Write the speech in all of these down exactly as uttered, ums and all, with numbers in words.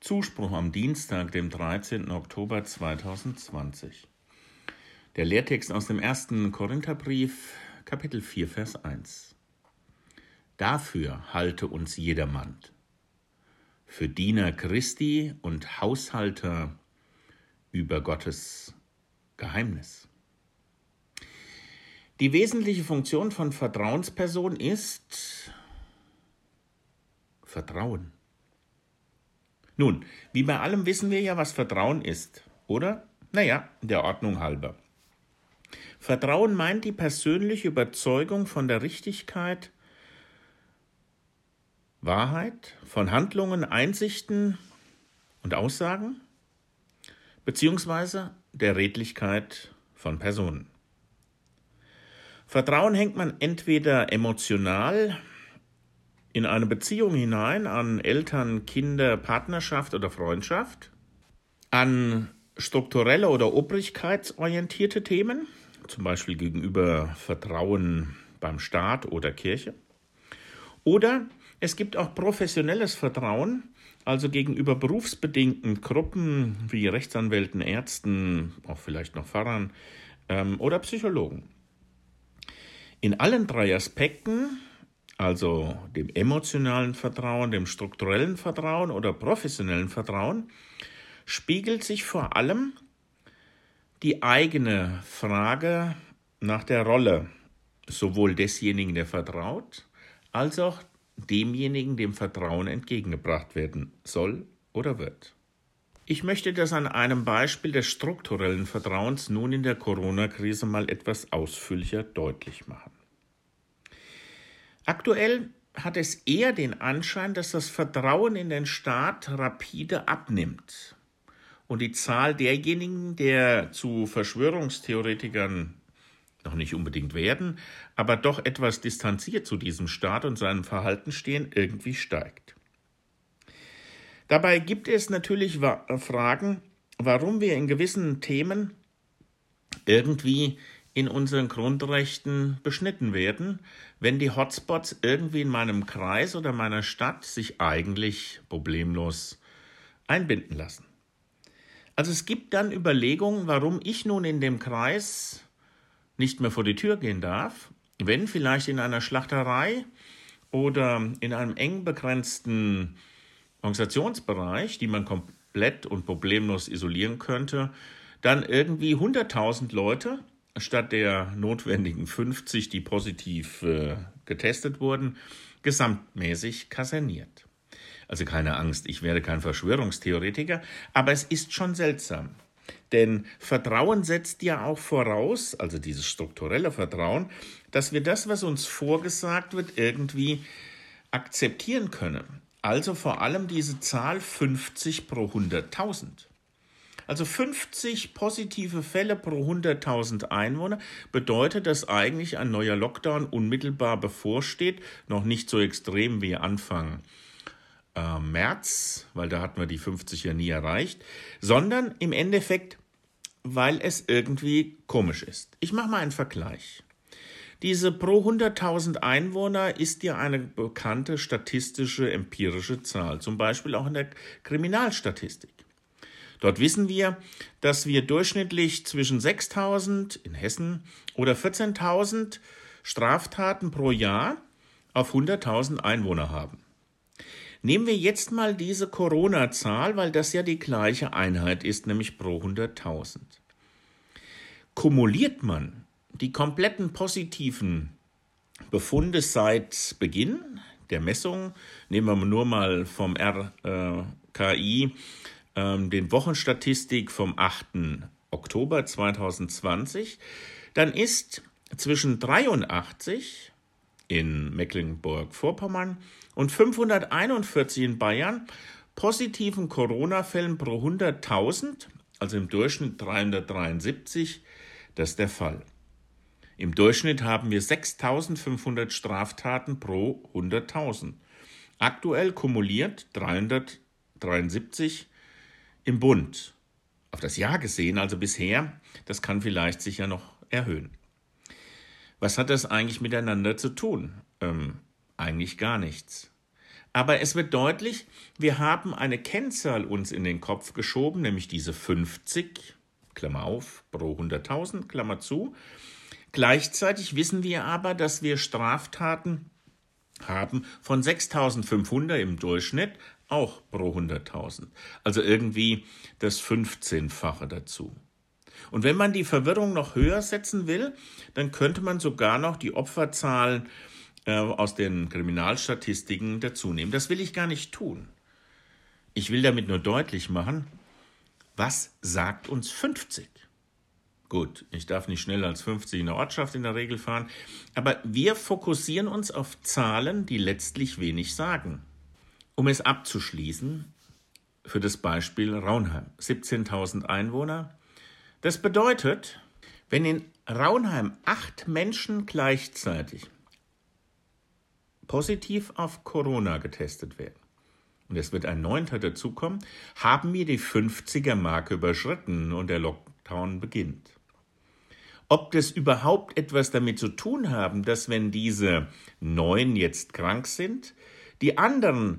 Zuspruch am Dienstag, dem dreizehnten Oktober zweitausendzwanzig. Der Lehrtext aus dem ersten Korintherbrief, Kapitel vier, Vers eins. Dafür halte uns jedermann, für Diener Christi und Haushalter über Gottes Geheimnis. Die wesentliche Funktion von Vertrauenspersonen ist Vertrauen. Nun, wie bei allem wissen wir ja, was Vertrauen ist, oder? Naja, der Ordnung halber. Vertrauen meint die persönliche Überzeugung von der Richtigkeit, Wahrheit, von Handlungen, Einsichten und Aussagen, beziehungsweise der Redlichkeit von Personen. Vertrauen hängt man entweder emotional in eine Beziehung hinein, an Eltern, Kinder, Partnerschaft oder Freundschaft, an strukturelle oder obrigkeitsorientierte Themen, zum Beispiel gegenüber Vertrauen beim Staat oder Kirche. Oder es gibt auch professionelles Vertrauen, also gegenüber berufsbedingten Gruppen wie Rechtsanwälten, Ärzten, auch vielleicht noch Pfarrern ähm, oder Psychologen. In allen drei Aspekten, also dem emotionalen Vertrauen, dem strukturellen Vertrauen oder professionellen Vertrauen, spiegelt sich vor allem die eigene Frage nach der Rolle sowohl desjenigen, der vertraut, als auch demjenigen, dem Vertrauen entgegengebracht werden soll oder wird. Ich möchte das an einem Beispiel des strukturellen Vertrauens nun in der Corona-Krise mal etwas ausführlicher deutlich machen. Aktuell hat es eher den Anschein, dass das Vertrauen in den Staat rapide abnimmt und die Zahl derjenigen, der zu Verschwörungstheoretikern noch nicht unbedingt werden, aber doch etwas distanziert zu diesem Staat und seinem Verhalten stehen, irgendwie steigt. Dabei gibt es natürlich Fragen, warum wir in gewissen Themen irgendwie in unseren Grundrechten beschnitten werden, wenn die Hotspots irgendwie in meinem Kreis oder meiner Stadt sich eigentlich problemlos einbinden lassen. Also es gibt dann Überlegungen, warum ich nun in dem Kreis nicht mehr vor die Tür gehen darf, wenn vielleicht in einer Schlachterei oder in einem eng begrenzten Organisationsbereich, die man komplett und problemlos isolieren könnte, dann irgendwie hunderttausend Leute statt der notwendigen fünfzig, die positiv äh, getestet wurden, gesamtmäßig kaserniert. Also keine Angst, ich werde kein Verschwörungstheoretiker, aber es ist schon seltsam. Denn Vertrauen setzt ja auch voraus, also dieses strukturelle Vertrauen, dass wir das, was uns vorgesagt wird, irgendwie akzeptieren können. Also vor allem diese Zahl fünfzig pro hunderttausend. Also fünfzig positive Fälle pro hunderttausend Einwohner bedeutet, dass eigentlich ein neuer Lockdown unmittelbar bevorsteht, noch nicht so extrem wie Anfang äh, März, weil da hatten wir die fünfzig ja nie erreicht, sondern im Endeffekt, weil es irgendwie komisch ist. Ich mache mal einen Vergleich. Diese pro hunderttausend Einwohner ist ja eine bekannte statistische, empirische Zahl, zum Beispiel auch in der Kriminalstatistik. Dort wissen wir, dass wir durchschnittlich zwischen sechstausend in Hessen oder vierzehntausend Straftaten pro Jahr auf hunderttausend Einwohner haben. Nehmen wir jetzt mal diese Corona-Zahl, weil das ja die gleiche Einheit ist, nämlich pro hunderttausend. Kumuliert man die kompletten positiven Befunde seit Beginn der Messung, nehmen wir nur mal vom R K I, den Wochenstatistik vom achten Oktober zweitausendzwanzig, dann ist zwischen dreiundachtzig in Mecklenburg-Vorpommern und fünfhunderteinundvierzig in Bayern positiven Corona-Fällen pro hunderttausend, also im Durchschnitt dreihundertdreiundsiebzig, das ist der Fall. Im Durchschnitt haben wir sechstausendfünfhundert Straftaten pro hunderttausend. Aktuell kumuliert dreihundertdreiundsiebzig im Bund. Auf das Jahr gesehen, also bisher, das kann vielleicht sich ja noch erhöhen. Was hat das eigentlich miteinander zu tun? Ähm, eigentlich gar nichts. Aber es wird deutlich, wir haben eine Kennzahl uns in den Kopf geschoben, nämlich diese fünfzig, Klammer auf, pro hunderttausend, Klammer zu. Gleichzeitig wissen wir aber, dass wir Straftaten haben von sechstausendfünfhundert im Durchschnitt, auch pro hunderttausend. Also irgendwie das fünfzehnfache dazu. Und wenn man die Verwirrung noch höher setzen will, dann könnte man sogar noch die Opferzahlen äh, aus den Kriminalstatistiken dazu nehmen. Das will ich gar nicht tun. Ich will damit nur deutlich machen, was sagt uns fünfzig? Gut, ich darf nicht schneller als fünfzig in der Ortschaft in der Regel fahren, aber wir fokussieren uns auf Zahlen, die letztlich wenig sagen. Um es abzuschließen, für das Beispiel Raunheim, siebzehntausend Einwohner. Das bedeutet, wenn in Raunheim acht Menschen gleichzeitig positiv auf Corona getestet werden, und es wird ein Neunter dazukommen, haben wir die fünfziger-Marke überschritten und der Lockdown beginnt. Ob das überhaupt etwas damit zu tun haben, dass wenn diese neun jetzt krank sind, die anderen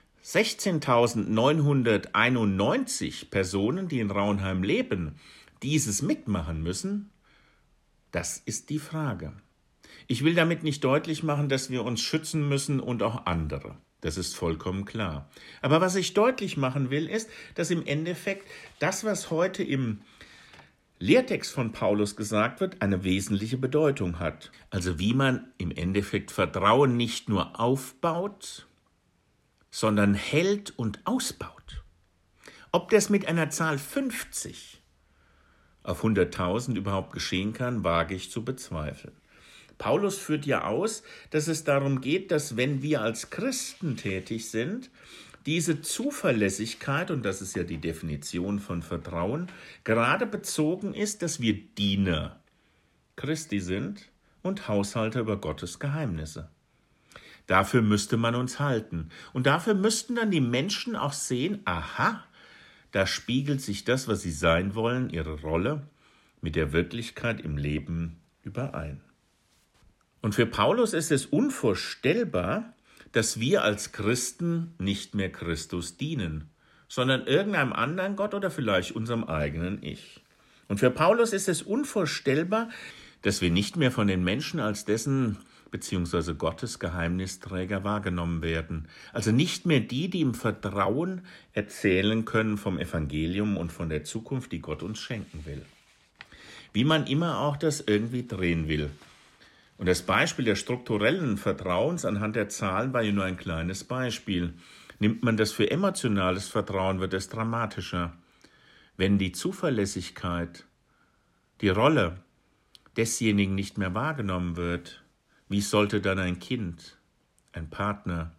sechzehntausendneunhunderteinundneunzig Personen, die in Raunheim leben, dieses mitmachen müssen, das ist die Frage. Ich will damit nicht deutlich machen, dass wir uns schützen müssen und auch andere. Das ist vollkommen klar. Aber was ich deutlich machen will, ist, dass im Endeffekt das, was heute im Lehrtext von Paulus gesagt wird, eine wesentliche Bedeutung hat. Also wie man im Endeffekt Vertrauen nicht nur aufbaut, sondern hält und ausbaut. Ob das mit einer Zahl fünfzig auf hunderttausend überhaupt geschehen kann, wage ich zu bezweifeln. Paulus führt ja aus, dass es darum geht, dass wenn wir als Christen tätig sind, diese Zuverlässigkeit, und das ist ja die Definition von Vertrauen, gerade bezogen ist, dass wir Diener Christi sind und Haushalter über Gottes Geheimnisse. Dafür müsste man uns halten. Und dafür müssten dann die Menschen auch sehen, aha, da spiegelt sich das, was sie sein wollen, ihre Rolle, mit der Wirklichkeit im Leben überein. Und für Paulus ist es unvorstellbar, dass wir als Christen nicht mehr Christus dienen, sondern irgendeinem anderen Gott oder vielleicht unserem eigenen Ich. Und für Paulus ist es unvorstellbar, dass wir nicht mehr von den Menschen als dessen bzw. Gottes Geheimnisträger wahrgenommen werden. Also nicht mehr die, die im Vertrauen erzählen können vom Evangelium und von der Zukunft, die Gott uns schenken will. Wie man immer auch das irgendwie drehen will. Und das Beispiel der strukturellen Vertrauens anhand der Zahlen war ja nur ein kleines Beispiel. Nimmt man das für emotionales Vertrauen, wird es dramatischer. Wenn die Zuverlässigkeit, die Rolle desjenigen nicht mehr wahrgenommen wird, wie sollte dann ein Kind, ein Partner,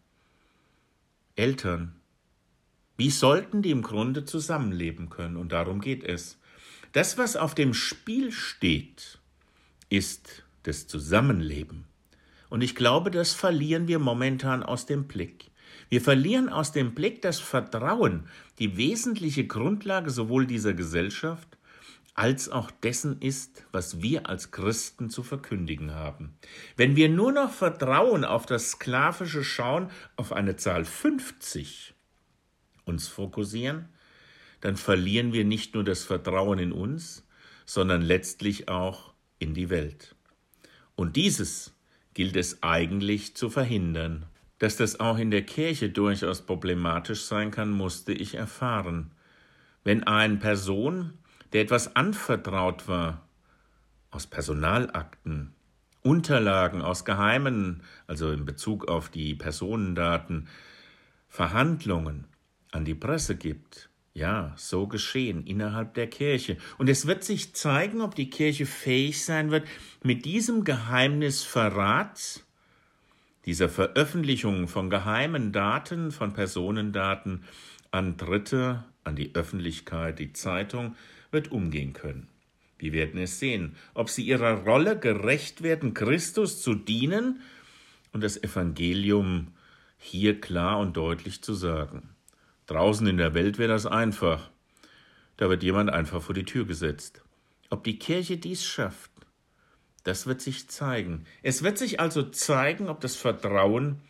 Eltern, wie sollten die im Grunde zusammenleben können? Und darum geht es. Das, was auf dem Spiel steht, ist das Zusammenleben. Und ich glaube, das verlieren wir momentan aus dem Blick. Wir verlieren aus dem Blick das Vertrauen, die wesentliche Grundlage sowohl dieser Gesellschaft als auch dessen ist, was wir als Christen zu verkündigen haben. Wenn wir nur noch Vertrauen auf das sklavische Schauen auf eine Zahl fünfzig uns fokussieren, dann verlieren wir nicht nur das Vertrauen in uns, sondern letztlich auch in die Welt. Und dieses gilt es eigentlich zu verhindern. Dass das auch in der Kirche durchaus problematisch sein kann, musste ich erfahren. Wenn eine Person, der etwas anvertraut war, aus Personalakten, Unterlagen aus Geheimen, also in Bezug auf die Personendaten, Verhandlungen an die Presse gibt, ja, so geschehen innerhalb der Kirche. Und es wird sich zeigen, ob die Kirche fähig sein wird, mit diesem Geheimnisverrat, dieser Veröffentlichung von geheimen Daten, von Personendaten an Dritte, an die Öffentlichkeit, die Zeitung, wird umgehen können. Wir werden es sehen, ob sie ihrer Rolle gerecht werden, Christus zu dienen und das Evangelium hier klar und deutlich zu sagen. Draußen in der Welt wäre das einfach. Da wird jemand einfach vor die Tür gesetzt. Ob die Kirche dies schafft, das wird sich zeigen. Es wird sich also zeigen, ob das Vertrauen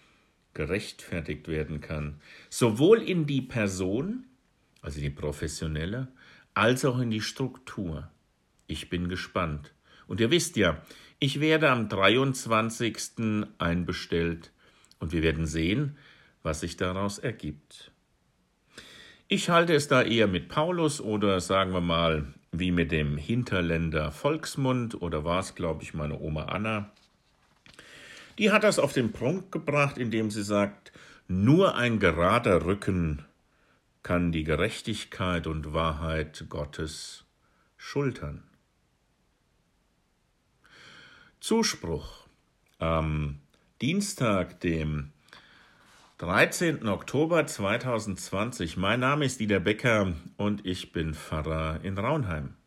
gerechtfertigt werden kann, sowohl in die Person, also die professionelle, als auch in die Struktur. Ich bin gespannt. Und ihr wisst ja, ich werde am dreiundzwanzigsten einbestellt und wir werden sehen, was sich daraus ergibt. Ich halte es da eher mit Paulus oder sagen wir mal wie mit dem Hinterländer Volksmund oder war es, glaube ich, meine Oma Anna. Die hat das auf den Punkt gebracht, indem sie sagt, nur ein gerader Rücken kann die Gerechtigkeit und Wahrheit Gottes schultern. Zuspruch. Am Dienstag, dem dreizehnten Oktober zweitausendzwanzig. Mein Name ist Dieter Becker und ich bin Pfarrer in Raunheim.